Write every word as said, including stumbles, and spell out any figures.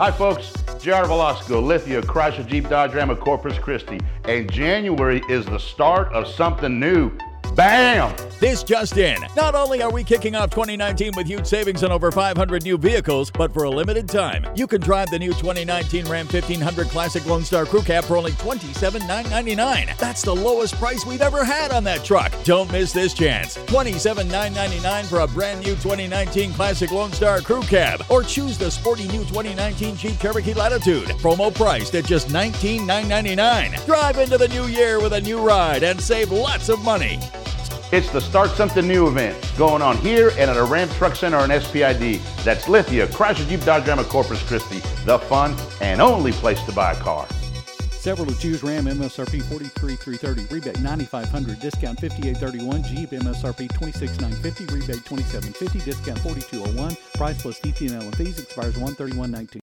Hi folks, J R Velasco, Lithia, Chrysler, Jeep, Dodge, Ram of Corpus Christi. And January is the start of something new. Bam! This just in. Not only are we kicking off twenty nineteen with huge savings on over five hundred new vehicles, but for a limited time, you can drive the new twenty nineteen Ram fifteen hundred Classic Lone Star Crew Cab for only twenty-seven thousand nine hundred ninety-nine dollars. That's the lowest price we've ever had on that truck. Don't miss this chance. twenty-seven thousand nine hundred ninety-nine dollars for a brand new twenty nineteen Classic Lone Star Crew Cab. Or choose the sporty new twenty nineteen Jeep Cherokee Latitude. Promo priced at just nineteen thousand nine hundred ninety-nine dollars. Drive into the new year with a new ride and save lots of money. It's the Start Something New event going on here and at a Ram Truck Center and S P I D. That's Lithia, Chrysler, Jeep, Dodge, Ram of Corpus Christi. The fun and only place to buy a car. Several to choose. Ram M S R P forty-three thousand three hundred thirty, rebate nine thousand five hundred, discount fifty-eight thousand thirty-one. Jeep M S R P twenty-six thousand nine hundred fifty, rebate twenty-seven thousand fifty, discount forty-two thousand one. Price plus D T and L and fees expires one thirty-one nineteen.